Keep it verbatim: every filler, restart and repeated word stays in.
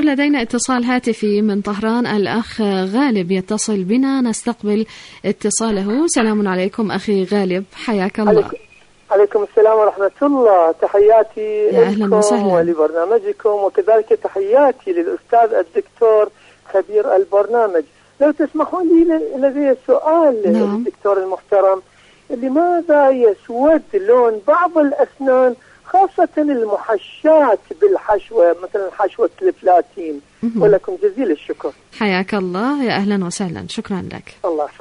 دكتور، لدينا اتصال هاتفي من طهران، الأخ غالب يتصل بنا، نستقبل اتصاله. سلام عليكم أخي غالب، حياك الله. عليكم, عليكم السلام ورحمة الله. تحياتي لكم ولبرنامجكم، وكذلك تحياتي للأستاذ الدكتور خبير البرنامج. لو تسمحون لي لدي سؤال. نعم. الدكتور المحترم، لماذا يسود لون بعض الأسنان خاصة المحشات بالحشوة، مثلا حشوة البلاتين؟ ولكم جزيل الشكر. حياك الله، يا أهلا وسهلا، شكرا لك. الله